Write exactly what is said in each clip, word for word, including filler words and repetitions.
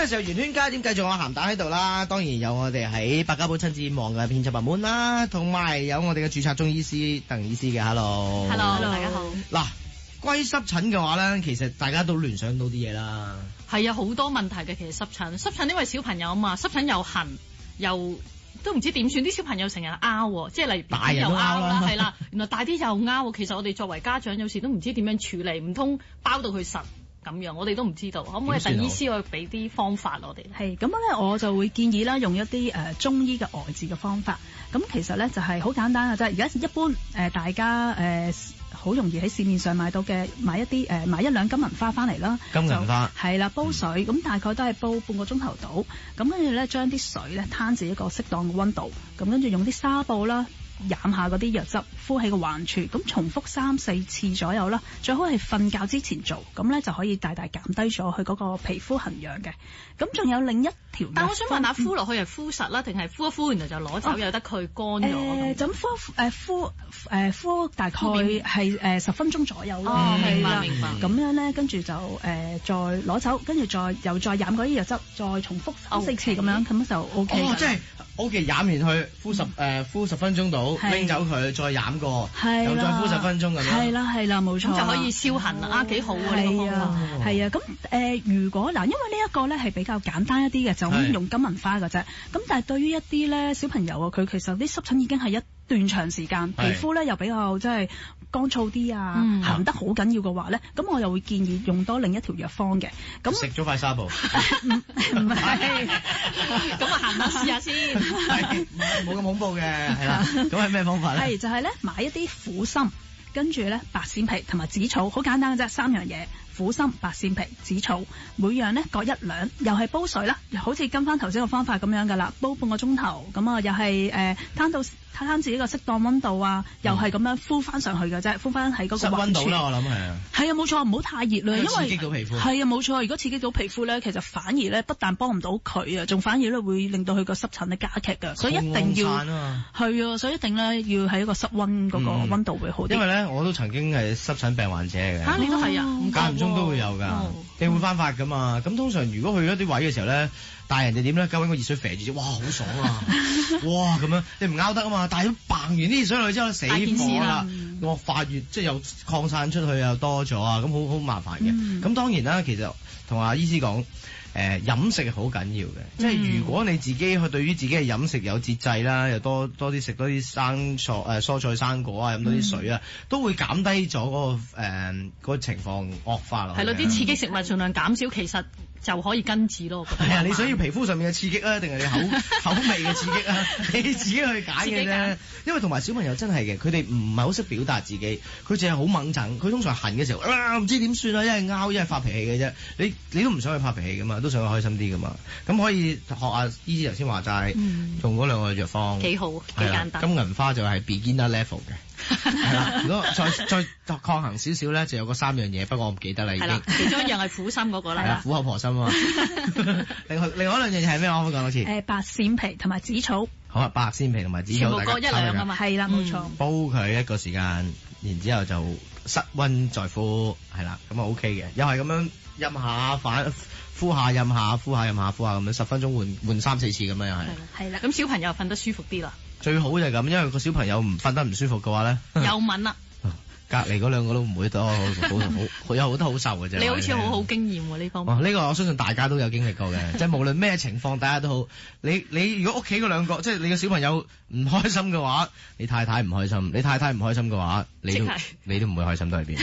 嘅時候，圓圈加點繼續我鹹蛋喺度啦。當然有我哋喺百家寶親子網嘅編輯部門啦，同埋有我哋嘅註冊中醫師鄧醫師嘅。Hello，Hello， Hello， 大家好。 嗱，關於濕疹嘅話咧，其實大家都聯想到啲嘢啦。 係啊，好多問題嘅其實濕疹，濕疹因為小朋友啊嘛，濕疹又痕又都唔知點算，啲小朋友成日拗，即係例如大人又拗啦，係啦，原來大啲又拗。其實我哋作為家長有時都唔知點樣處理，唔通包到佢實咁樣，我哋都唔知道。可唔可以鄧醫師去俾啲方法我哋？ 係咁咧，我就會建議啦，用一啲誒、呃、中醫嘅外治嘅方法。咁其實咧就係、是、好簡單嘅啫。而家一般誒、呃、大家誒好、呃、容易喺市面上買到嘅，買一啲誒、呃、買一兩金銀花翻嚟啦。 金銀花係啦，煲水咁、嗯、大概都係煲半個鐘頭到。咁跟住咧將啲水咧攤至一個適當嘅溫度。咁跟住用啲紗布啦，染下嗰啲藥汁，敷喺個患處，咁重複三四次左右啦。最好係瞓覺之前做，咁咧就可以大大減低咗佢嗰個皮膚痕癢嘅。咁仲有另一條， 但我想問下，敷落去係敷實啦，定係敷一敷，然後就攞走，由得佢乾咗？ 誒，咁敷誒敷誒敷大概係誒十分鐘左右啦。 哦，明白明白。 咁樣咧，跟住就誒再攞走，跟住再又再染嗰啲藥汁，再重複三四次咁樣，咁就 O K。 哦，即係 O K， 染完去敷十誒敷十分鐘到，拎走佢，再染過，又再敷十分鐘咁樣。 係啦係啦，冇錯。 咁就可以消痕啦，啊幾好啊呢個方法。 係啊，咁誒如果嗱，因為呢一個咧係比較簡單一啲嘅，就咁用金銀花嘅啫。咁但係對於一啲咧小朋友啊，佢其實啲濕疹已經係一段長時間，皮膚咧又比較即係乾燥啲啊，痕、嗯、得好緊要嘅話咧，咁我又會建議用多另一條藥方嘅。咁食咗塊紗布， 唔係， 咁啊行下試下先， 冇咁恐怖嘅，係啦。咁係咩方法咧？ 係就係、是、咧買一啲苦參，跟住咧白鱔皮同埋紫草，好簡單嘅啫，三樣嘢。苦參、白鱔皮、紫草，每樣咧各一兩，又係煲水啦，好似跟翻頭先個方法咁樣噶啦，煲半個鐘頭，咁啊又係誒攤到攤至一個適當溫度啊，又係咁樣敷翻上去嘅啫，敷翻喺嗰個溫度啦，我諗係啊， 係啊冇錯，唔好太熱啦，因為刺激到皮膚， 係啊冇錯，如果刺激到皮膚咧，其實反而咧不但幫唔到佢啊，仲反而咧會令到佢個濕疹咧加劇噶，所以一定要係啊，所以一定咧要喺一個濕溫嗰個溫度會好啲。 因為咧我都曾經係濕疹病患者嘅， 嚇你都係啊， 間唔中都會有㗎，你會翻發㗎嘛？咁通常如果去一啲位嘅時候咧，大人就點咧？究竟個熱水肥住，哇好爽啊！哇咁樣你唔拗得啊嘛！但係都掟完啲熱水落去之後死火啦，惡化越即係又擴散出去又多咗啊！咁好好麻煩嘅。咁、嗯、當然啦，其實同阿醫師講，誒、呃、飲食係好緊要嘅。嗯、即係如果你自己去對於自己嘅飲食有節制啦，又多多啲食多啲生菜誒、呃、蔬菜生果啊，飲多啲水啊，嗯、都會減低咗嗰、那個誒、呃那個、情況惡化落去。 係咯，啲刺激食物盡量減少，其實就可以根治咯。係啊，你想要皮膚上面嘅刺激啊，定係你口口味嘅刺激啊？你自己去揀嘅啫。因為同埋小朋友真係嘅，佢哋唔係好識表達自己，佢淨係好猛憎。佢通常痕嘅時候，啊唔知點算啊，一係拗，一係發脾氣嘅啫。你你都唔想去發脾氣噶嘛，都想佢開心啲噶嘛。咁可以學下醫師頭先話齋，嗯、用嗰兩個藥方幾好，幾簡單。 金銀花就係 beginner level 嘅。係啦，如果再再抗衡少少咧，就有個三樣嘢，不過我唔記得啦已經。 其中一樣係苦參嗰個啦。係啦，苦口婆心啊嘛。另外另外一兩樣嘢係咩？我可唔可以講多次？ 誒，白鱔皮同埋紫草。好啊，白鱔皮同埋紫草， 全部各一兩啊嘛。 係啦，冇錯。 煲佢一個時間，然之後就室溫再敷，係啦，咁啊 OK 嘅。又係咁樣飲下反敷下飲下敷下飲下敷下咁樣，十分鐘換換三四次咁樣又係。 係啦， 咁小朋友瞓得舒服啲啦。 最好就係咁，因為個小朋友唔瞓得唔舒服嘅話咧， 有敏啦。 隔離嗰兩個都唔會多，好好有好多好受嘅啫。 你好似好好經驗喎呢方面。 哦，呢個我相信大家都有經歷過嘅，即係無論咩情況，大家都好。你你如果屋企嗰兩個，即係你嘅小朋友唔開心嘅話，你太太唔開心；你太太唔開心嘅話，你都你都唔會開心到喺邊。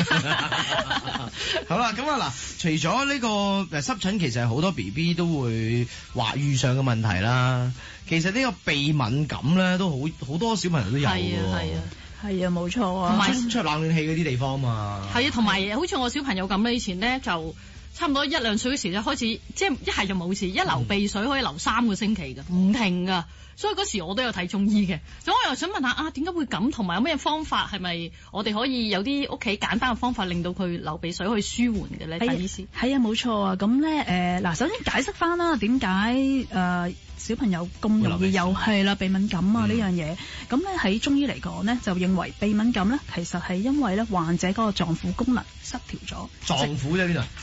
好啦，咁啊嗱，除咗呢個誒濕疹，其實好多 B B 都會話遇上嘅問題啦。其實呢個鼻敏感咧，都好好多小朋友都有嘅。係啊，係啊。 係啊，冇錯啊， 同埋出冷暖氣嗰啲地方嘛。 係啊，同埋好似我小朋友咁咧，以前咧就差唔多一兩歲嗰時就開始，即係一係就冇事，一流鼻水可以流三個星期㗎，唔停㗎。所以嗰時我都有睇中醫嘅。咁我又想問下啊，點解會咁？同埋有咩方法？係咪我哋可以有啲屋企簡單嘅方法，令到佢流鼻水可以舒緩嘅咧？睇醫師。 係啊，冇錯啊。咁咧誒嗱，首先解釋翻啦，點解誒小朋友咁容易有係啦鼻敏感啊呢、嗯、樣嘢？咁咧喺中醫嚟講咧，就認為鼻敏感咧，其實係因為咧患者嗰個臟腑功能失調咗。 臟腑啫呢度。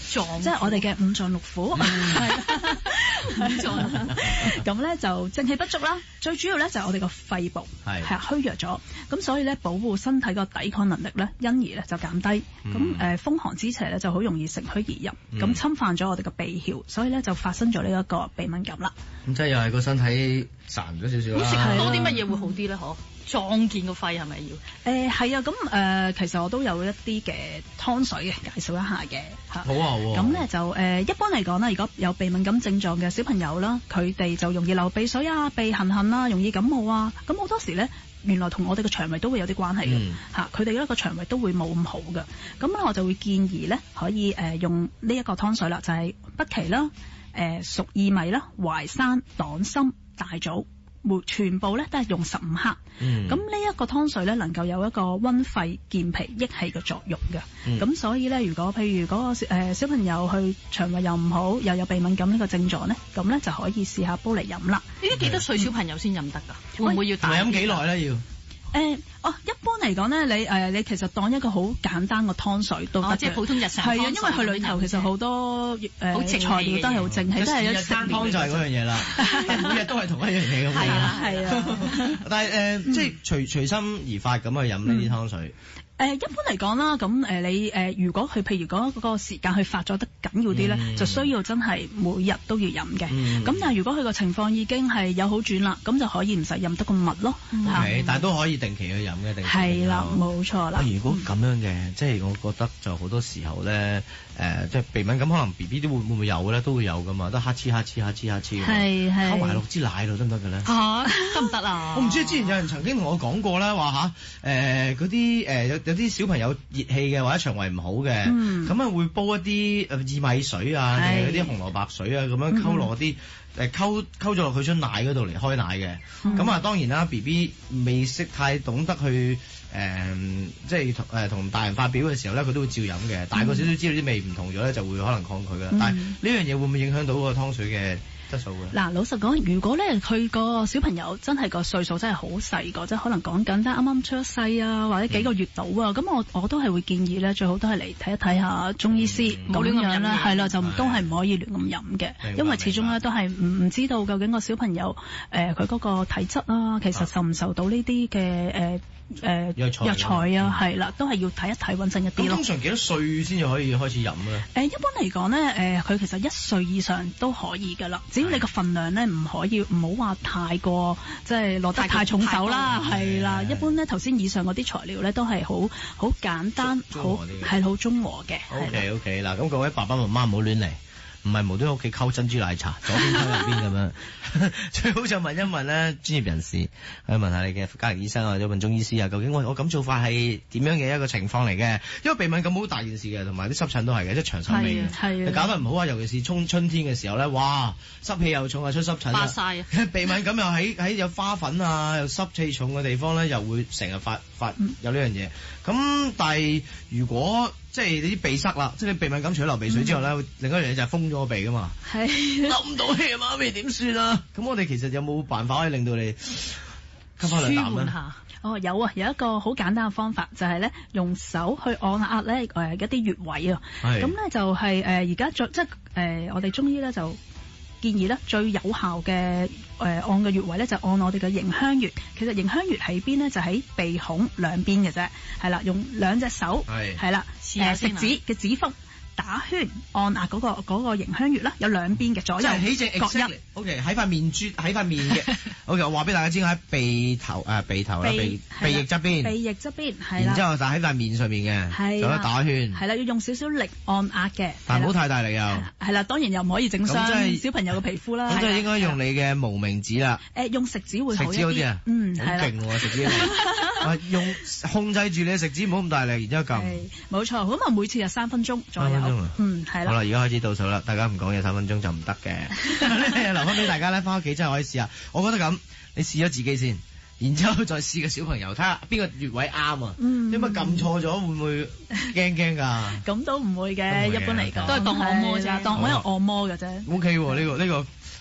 臟即係我哋嘅五臟六腑，係五臟。 咁咧就正氣不足啦，最主要咧就係我哋個肺部係係虛弱咗，咁所以咧保護身體個抵抗能力咧，因而咧就減低。咁誒、呃、風寒之邪咧就好容易乘虛而入，咁、嗯、侵犯咗我哋個鼻竅，所以咧就發生咗呢一個鼻敏感啦。 咁即係又係個身體孱咗少少啦。 咁食多啲乜嘢會好啲咧？嗬？壯健個肺係咪要？ 誒係、呃、啊，咁誒、呃、其實我都有一啲嘅湯水嘅介紹一下嘅嚇。 好啊，好啊。 咁咧就誒、呃、一般嚟講啦，如果有鼻敏感症狀嘅小朋友啦，佢哋就容易流鼻水啊、鼻痕痕啊、容易感冒啊。咁好多時咧，原來同我哋嘅腸胃都會有啲關係嘅嚇。佢哋咧個腸胃都會冇咁好嘅。咁咧我就會建議咧可以誒、呃、用呢一個湯水啦，就係、是、北芪啦、誒、呃、熟薏米啦、淮山、黨參、大棗。全部咧都係用十五克，咁呢一個湯水咧能夠有一個溫肺健脾益氣嘅作用嘅，咁、嗯、所以咧如果譬如嗰個誒小朋友去腸胃又唔好，又有鼻敏感呢個症狀咧，咁咧就可以試下煲嚟飲啦。 呢啲幾多歲小朋友先飲得㗎？嗯、會唔會要大？ 飲幾耐咧要？ 誒、呃、哦，一般嚟講咧，你誒、呃、你其實當一個好簡單嘅湯水都得、哦、 即係普通日常湯水。係啊，因為佢裏頭其實好多誒、呃、材料都係好正氣，都係一食湯就係嗰樣嘢啦。每日都係同一樣嘢咁樣。 係啊係啊。 但係誒、呃，即係隨隨心而發咁去飲呢啲湯水。 誒、呃、一般嚟講啦，咁誒、呃、你誒、呃、如果佢譬如嗰個時間去發作得緊要啲咧，嗯、就需要真係每日都要飲嘅。咁、嗯、但係如果佢個情況已經係有好轉啦，咁就可以唔使飲得咁密咯。 係、嗯，但係都可以定期去飲嘅，定期。係啦， 冇錯啦。 如果咁樣嘅，即係我覺得就好多時候咧，誒、呃、即係鼻敏感，可能 B B 都會會唔會有咧？都會有噶嘛，都黑黐黑黐黑黐黑黐。係係。溝埋落支奶度得唔得嘅咧？ 嚇，得唔得啊？ 我唔知，之前有人曾經同我講過咧，話嚇誒嗰啲誒有有啲小朋友熱氣嘅或者腸胃唔好嘅，咁啊、嗯、會煲一啲誒薏米水啊，定係嗰啲紅蘿蔔水啊，咁樣溝落啲誒溝溝咗落佢樽奶嗰度嚟開奶嘅。咁啊、嗯、當然啦 ，B B 未識太懂得去誒、呃，即係誒同大人發表嘅時候咧，佢都會照飲嘅。大個少少知道啲味唔同咗咧，就會可能抗拒㗎。嗯、但係呢樣嘢會唔會影響到個湯水嘅質素嘅？ 嗱，老實講，如果咧佢個小朋友真係個歲數真係好細個，即係可能講緊得啱啱出世啊，或者幾個月到啊，咁、嗯、我我都係會建議咧，最好都係嚟睇一睇下中醫師咁、嗯、樣啦，係啦，就都係唔可以亂咁飲嘅，嗯、因為始終咧都係唔唔知道究竟個小朋友誒佢嗰個體質啊，其實受唔受到呢啲嘅誒誒藥材藥材啊，係啦、嗯，都係要睇一睇穩陣一啲咯。 通常幾多歲先至可以開始飲咧？誒、 呃，一般嚟講咧，誒、呃、佢其實一歲以上都可以㗎啦。只要你個份量咧唔可以唔好話太過，即係落得太重手啦，係啦。一般咧頭先以上嗰啲材料咧都係好好簡單，好係好中和嘅。 O K O K 嗱，咁各位爸爸媽媽唔好亂嚟。唔係無端屋企溝珍珠奶茶，左邊溝右邊咁樣，最好就問一問咧專業人士，去問下你嘅家庭醫生或者問中醫師啊，究竟我我咁做法係點樣嘅一個情況嚟嘅？因為鼻敏感好大件事嘅，同埋啲濕疹都係嘅，即係長手尾嘅，你搞得唔好啊！尤其是春春天嘅時候咧，哇，濕氣又重啊，出濕疹， 發曬啊！ 鼻敏感又喺喺有花粉啊，又濕氣重嘅地方咧，又會成日發發有呢樣嘢。咁但係如果即係你啲鼻塞啦，即係你鼻敏感除咗流鼻水之後咧，嗯、另一樣嘢就係封咗個鼻噶嘛，係唞唔到氣啊，媽咪點算啊？咁我哋其實有冇辦法可以令到你吸翻兩啖咧？ 哦，有啊，有一個好簡單嘅方法，就係、是、咧用手去按壓咧誒一啲穴位啊。咁咧是就係誒而家最即係誒、呃、我哋中醫咧就建議咧最有效嘅誒、呃、按嘅穴位咧就按我哋嘅迎香穴。其實迎香穴喺邊咧就喺鼻孔兩邊嘅啫，係啦，用兩隻手係係啦誒食指嘅指腹打圈按壓嗰個嗰個迎香穴啦，有兩邊嘅左右各一。 O K 喺塊面珠喺塊面嘅。O K 我話俾大家知，我喺鼻頭誒鼻頭啦，鼻鼻翼側邊， 鼻翼側邊係啦。 然之後就喺塊面上面嘅，就喺打圈。 係啦，要用少少力按壓嘅， 但唔好太大力又。係啦，當然又唔可以整傷小朋友嘅皮膚啦。 咁即係應該用你嘅無名指啦。 誒，用食指會好一啲。 食指好啲啊？ 嗯， 好勁喎食指。用控制住你嘅食指，唔好咁大力，然之後撳。 冇錯，咁啊每次就三分鐘左右。嗯，係啦。 好啦，而家開始倒數啦，大家唔講嘢三分鐘就唔得嘅。留翻俾大家咧，翻屋企真係可以試下。我覺得咁，你試咗自己先，然之後再試個小朋友，睇下邊個穴位啱啊。嗯。因為撳錯咗會唔會驚驚㗎？咁都唔會嘅，一般嚟講都係當按摩啫，當我有按摩嘅啫。 O K 喎，呢個呢個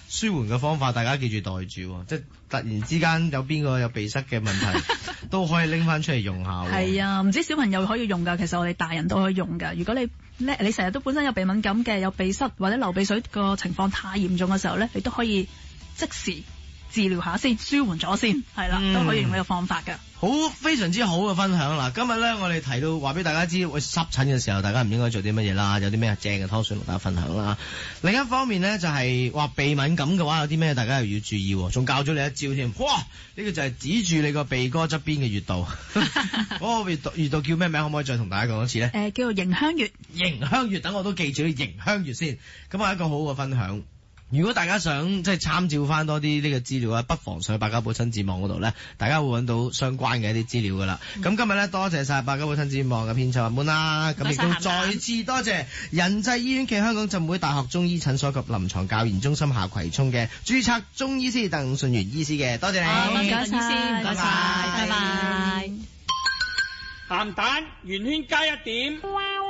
舒緩嘅方法，大家記住袋住，即係突然之間有邊個有鼻塞嘅問題，都可以拎翻出嚟用下。 係啊，唔知小朋友可以用㗎，其實我哋大人都可以用㗎。如果你咧你成日都本身有鼻敏感嘅，有鼻塞或者流鼻水個情況太嚴重嘅時候咧，你都可以即時治療下先，舒緩咗先，係啦，嗯、都可以用呢個方法㗎。 好，非常之好嘅分享啦！今日咧，我哋提到話俾大家知，喂濕疹嘅時候，大家唔應該做啲乜嘢啦，有啲咩正嘅湯水同大家分享啦。另一方面咧，就係、是、話鼻敏感嘅話，有啲咩大家又要注意，仲教咗你一招添。哇！呢、這個就係指住你個鼻哥側邊嘅穴道，嗰個穴道穴道叫咩名？可唔可以再同大家講一次咧？誒、 呃，叫做迎香穴。 迎香穴，等我都記住迎香穴先。咁係一個好好嘅分享。如果大家想即係參照翻多啲呢個資料啊，不妨上去百家寶親子網嗰度咧，大家會揾到相關嘅一啲資料噶啦。咁、嗯、今日咧多謝晒百家寶親子網嘅編輯阿 moon 啦，咁亦都再次多謝仁濟醫院暨香港浸會大學中醫診所及臨床教研中心下葵涌嘅註冊中醫師鄧順源醫師嘅，多謝你， 多謝鄧醫師，唔該晒，拜拜。 鹹蛋圓圈加一點。